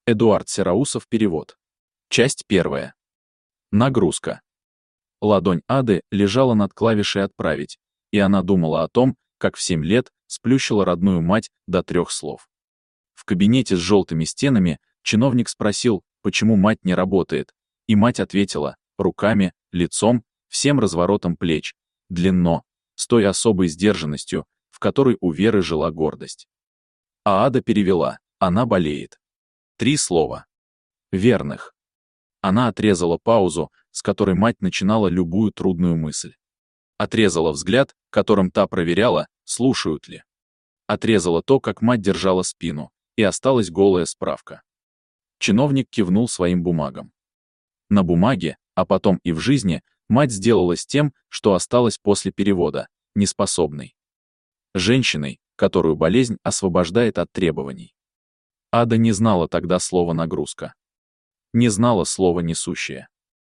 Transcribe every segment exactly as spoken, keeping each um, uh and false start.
Эдуард Сероусов, перевод. Часть первая. Нагрузка. Ладонь Ады лежала над клавишей «Отправить», и она думала о том, как в семь лет сплющила родную мать до трех слов. В кабинете с желтыми стенами чиновник спросил, почему мать не работает, и мать ответила: руками, лицом, всем разворотом плеч, длинно, с той особой сдержанностью, в которой у Веры жила гордость. А Ада перевела: она болеет. Три слова. Верных. Она отрезала паузу, с которой мать начинала любую трудную мысль. Отрезала взгляд, которым та проверяла, слушают ли. Отрезала то, как мать держала спину, и осталась голая справка. Чиновник кивнул своим бумагам. На бумаге, а потом и в жизни, мать сделалась тем, что осталось после перевода, неспособной. Женщиной, которую болезнь освобождает от требований. Ада не знала тогда слова «нагрузка». Не знала слова «несущая».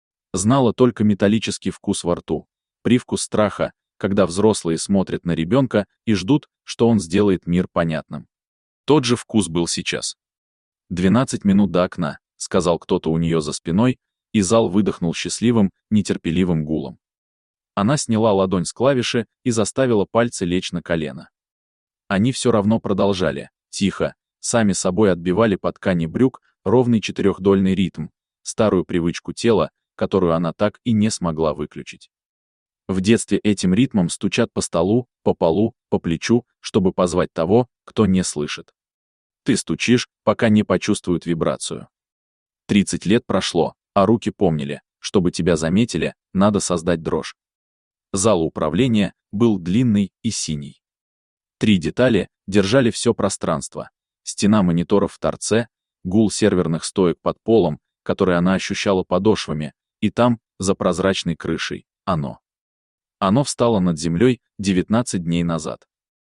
Знала только металлический вкус во рту, привкус страха, когда взрослые смотрят на ребенка и ждут, что он сделает мир понятным. Тот же вкус был сейчас. «Двенадцать минут до окна», — сказал кто-то у нее за спиной, и зал выдохнул счастливым, нетерпеливым гулом. Она сняла ладонь с клавиши и заставила пальцы лечь на колено. Они все равно продолжали, тихо, сами собой отбивали по ткани брюк ровный четырехдольный ритм, старую привычку тела, которую она так и не смогла выключить. В детстве этим ритмом стучат по столу, по полу, по плечу, чтобы позвать того, кто не слышит. Ты стучишь, пока не почувствуют вибрацию. Тридцать лет прошло, а руки помнили, чтобы тебя заметили, надо создать дрожь. Зал управления был длинный и синий. Три детали держали все пространство. Стена мониторов в торце, гул серверных стоек под полом, который она ощущала подошвами, и там, за прозрачной крышей, оно. Оно встало над землей девятнадцать дней назад.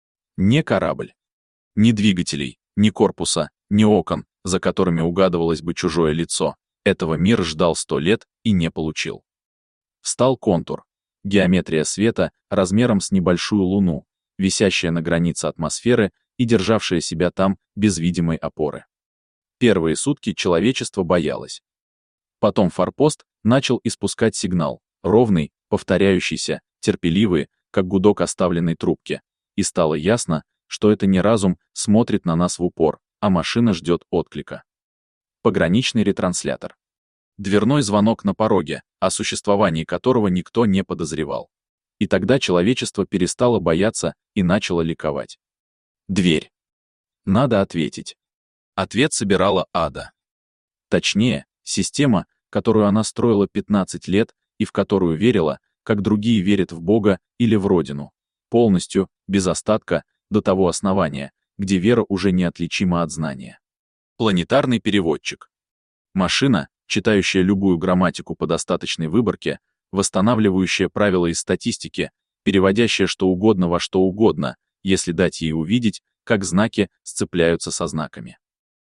Не корабль. Ни двигателей, ни корпуса, ни окон, за которыми угадывалось бы чужое лицо. Этого мир ждал сто лет и не получил. Встал контур. Геометрия света размером с небольшую луну, висящая на границе атмосферы и державшая себя там без видимой опоры. Первые сутки человечество боялось. Потом форпост начал испускать сигнал, ровный, повторяющийся, терпеливый, как гудок оставленной трубки, и стало ясно, что это не разум смотрит на нас в упор, а машина ждет отклика. Пограничный ретранслятор. Дверной звонок на пороге, о существовании которого никто не подозревал. И тогда человечество перестало бояться и начало ликовать. Дверь. Надо ответить. Ответ собирала Ада. Точнее, система, которую она строила пятнадцать лет и в которую верила, как другие верят в Бога или в Родину. Полностью, без остатка, до того основания, где вера уже неотличима от знания. Планетарный переводчик. Машина, читающая любую грамматику по достаточной выборке, восстанавливающая правила из статистики, переводящая что угодно во что угодно, если дать ей увидеть, как знаки сцепляются со знаками.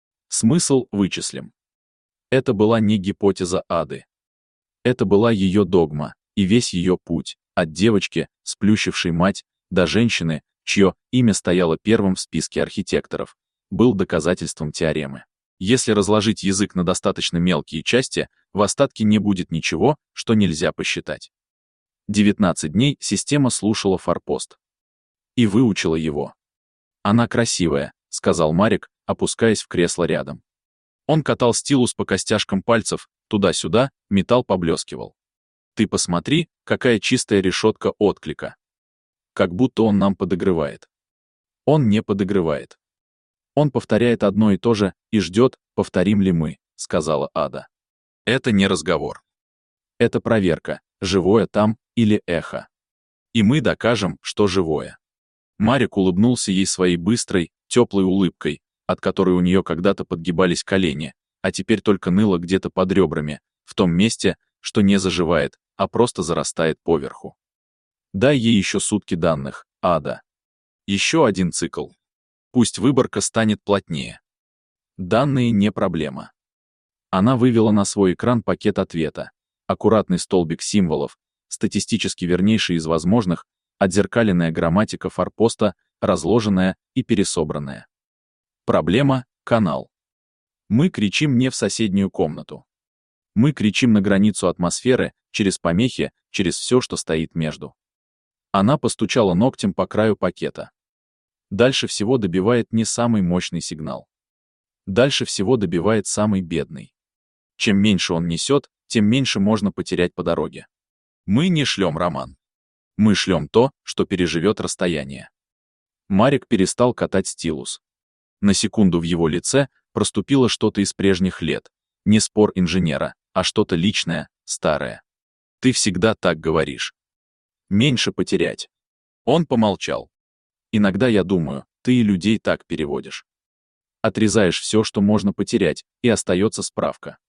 Смысл вычислим. Это была не гипотеза Ады. Это была ее догма, и весь ее путь, от девочки, сплющившей мать, до женщины, чье имя стояло первым в списке архитекторов, был доказательством теоремы. Если разложить язык на достаточно мелкие части, в остатке не будет ничего, что нельзя посчитать. девятнадцать дней система слушала форпост. И выучила его. «Она красивая», — сказал Марик, опускаясь в кресло рядом. Он катал стилус по костяшкам пальцев, туда-сюда, металл поблескивал. «Ты посмотри, какая чистая решетка отклика. Как будто он нам подыгрывает». Он не подыгрывает. Он повторяет одно и то же и ждет, повторим ли мы, сказала Ада. Это не разговор. Это проверка, живое там или эхо. И мы докажем, что живое. Марик улыбнулся ей своей быстрой, теплой улыбкой, от которой у нее когда-то подгибались колени, а теперь только ныло где-то под ребрами, в том месте, что не заживает, а просто зарастает поверху. Дай ей еще сутки данных, Ада. Еще один цикл. Пусть выборка станет плотнее. Данные не проблема. Она вывела на свой экран пакет ответа, аккуратный столбик символов, статистически вернейший из возможных, отзеркаленная грамматика форпоста, разложенная и пересобранная. Проблема — канал. Мы кричим не в соседнюю комнату. Мы кричим на границу атмосферы, через помехи, через все, что стоит между. Она постучала ногтем по краю пакета. Дальше всего добивает не самый мощный сигнал. Дальше всего добивает самый бедный. Чем меньше он несет, тем меньше можно потерять по дороге. Мы не шлем роман. Мы шлем то, что переживет расстояние. Марик перестал катать стилус. На секунду в его лице проступило что-то из прежних лет. Не спор инженера, а что-то личное, старое. Ты всегда так говоришь. Меньше потерять. Он помолчал. Иногда я думаю, ты и людей так переводишь. Отрезаешь все, что можно потерять, и остается справка.